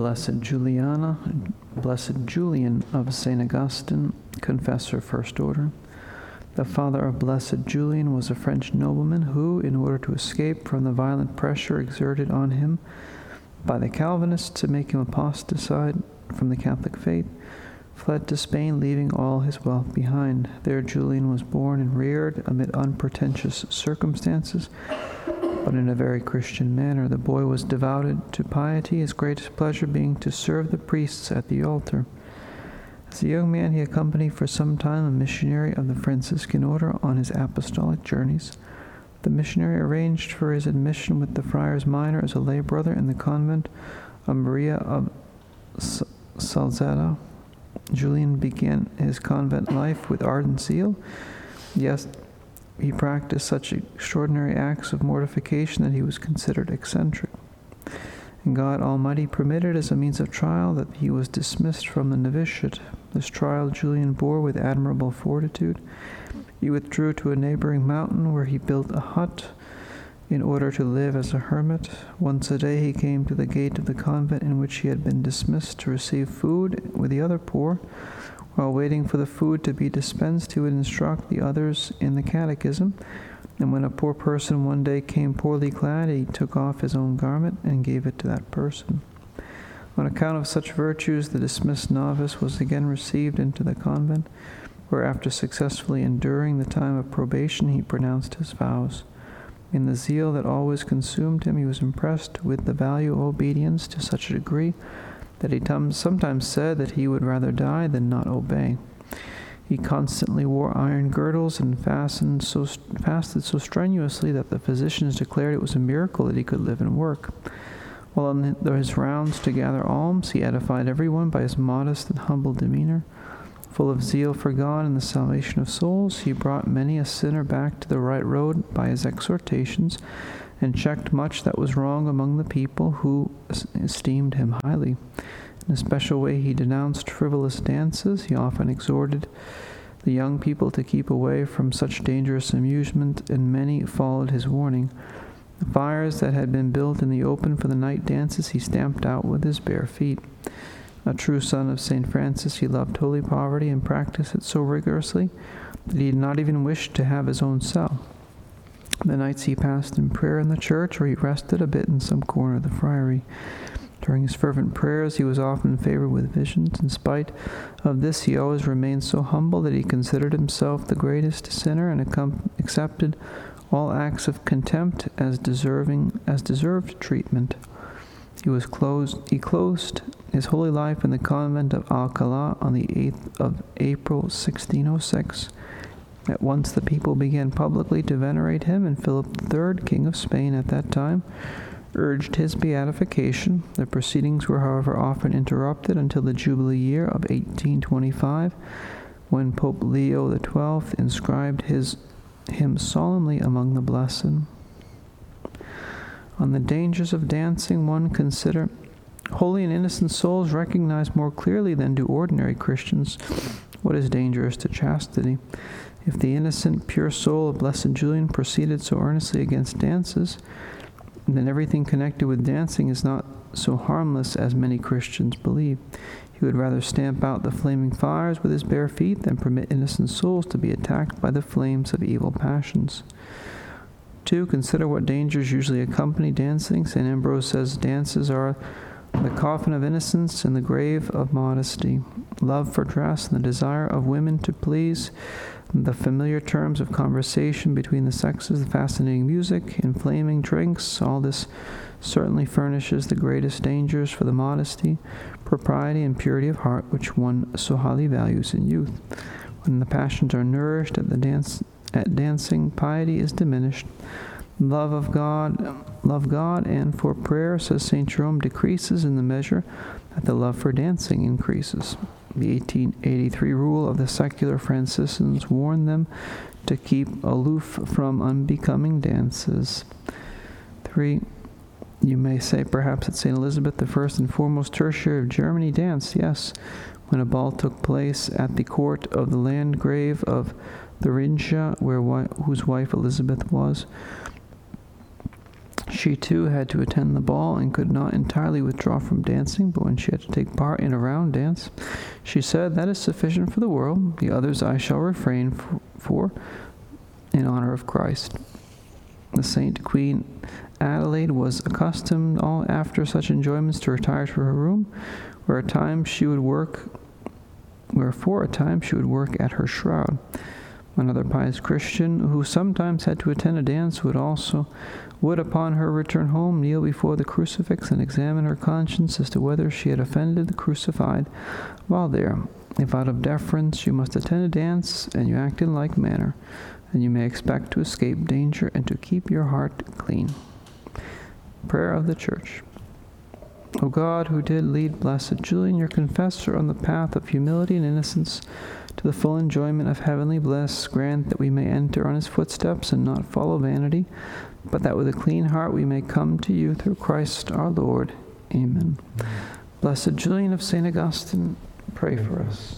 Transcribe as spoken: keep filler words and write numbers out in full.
Blessed Juliana, Blessed Julian of Saint Augustine, Confessor First Order. The father of Blessed Julian was a French nobleman who, in order to escape from the violent pressure exerted on him by the Calvinists to make him apostatize from the Catholic faith, fled to Spain, leaving all his wealth behind. There Julian was born and reared amid unpretentious circumstances, but in a very Christian manner. The boy was devoted to piety, his greatest pleasure being to serve the priests at the altar. As a young man, he accompanied for some time a missionary of the Franciscan order on his apostolic journeys. The missionary arranged for his admission with the friars minor as a lay brother in the convent of Maria of Salzada. Julian began his convent life with ardent zeal. Yes, he practiced such extraordinary acts of mortification that he was considered eccentric. And God Almighty permitted as a means of trial that he was dismissed from the novitiate. This trial Julian bore with admirable fortitude. He withdrew to a neighboring mountain where he built a hut in order to live as a hermit. Once a day he came to the gate of the convent in which he had been dismissed to receive food with the other poor. While waiting for the food to be dispensed, he would instruct the others in the catechism. And when a poor person one day came poorly clad, he took off his own garment and gave it to that person. On account of such virtues, the dismissed novice was again received into the convent, where after successfully enduring the time of probation, he pronounced his vows. In the zeal that always consumed him, he was impressed with the value of obedience to such a degree that he sometimes said that he would rather die than not obey. He constantly wore iron girdles and fastened so, fasted so strenuously that the physicians declared it was a miracle that he could live and work. While on his rounds to gather alms, he edified everyone by his modest and humble demeanor. Full of zeal for God and the salvation of souls, he brought many a sinner back to the right road by his exhortations, and checked much that was wrong among the people, who esteemed him highly. In a special way he denounced frivolous dances. He often exhorted the young people to keep away from such dangerous amusement, and many followed his warning. The fires that had been built in the open for the night dances he stamped out with his bare feet. A true son of Saint Francis, he loved holy poverty and practiced it so rigorously that he did not even wish to have his own cell. The nights he passed in prayer in the church, or he rested a bit in some corner of the friary. During his fervent prayers, he was often favored with visions. In spite of this, he always remained so humble that he considered himself the greatest sinner and accepted all acts of contempt as deserving as deserved treatment. He was closed. He closed his holy life in the convent of Alcalá on the eighth of April, sixteen oh six. At once the people began publicly to venerate him, and Philip the Third, King of Spain at that time, urged his beatification. The proceedings were, however, often interrupted until the Jubilee year of eighteen twenty-five, when Pope Leo the Twelfth inscribed his him solemnly among the blessed. On the dangers of dancing, one consider holy and innocent souls recognize more clearly than do ordinary Christians what is dangerous to chastity. If the innocent, pure soul of Blessed Julian proceeded so earnestly against dances, then everything connected with dancing is not so harmless as many Christians believe. He would rather stamp out the flaming fires with his bare feet than permit innocent souls to be attacked by the flames of evil passions. Two, consider what dangers usually accompany dancing. Saint Ambrose says dances are the coffin of innocence and the grave of modesty. Love for dress and the desire of women to please, the familiar terms of conversation between the sexes, the fascinating music, inflaming drinks, all this certainly furnishes the greatest dangers for the modesty, propriety, and purity of heart which one so highly values in youth. When the passions are nourished at the dance, at dancing, piety is diminished. Love of God, love God, and for prayer, says Saint Jerome, decreases in the measure that the love for dancing increases. The eighteen eighty-three rule of the secular Franciscans warned them to keep aloof from unbecoming dances. Three, you may say perhaps that Saint Elizabeth, the first and foremost tertiary of Germany, danced. Yes, when a ball took place at the court of the Landgrave of Thuringia, where whose wife Elizabeth was, She too had to attend the ball and could not entirely withdraw from dancing, but when she had to take part in a round dance, she said, "That is sufficient for the world. The others I shall refrain for, for in honor of Christ." The Saint Queen Adelaide was accustomed, all after such enjoyments, to retire to her room, where at times she would work, where for a time she would work at her shroud. Another pious Christian, who sometimes had to attend a dance, would also, would upon her return home, kneel before the crucifix and examine her conscience as to whether she had offended the crucified while there. If out of deference you must attend a dance, and you act in like manner, and you may expect to escape danger and to keep your heart clean. Prayer of the Church. O God, who did lead Blessed Julian, your confessor, on the path of humility and innocence to the full enjoyment of heavenly bliss, grant that we may enter on his footsteps and not follow vanity, but that with a clean heart we may come to you through Christ our Lord. Amen. Amen. Blessed Julian of Saint Augustine, pray for us.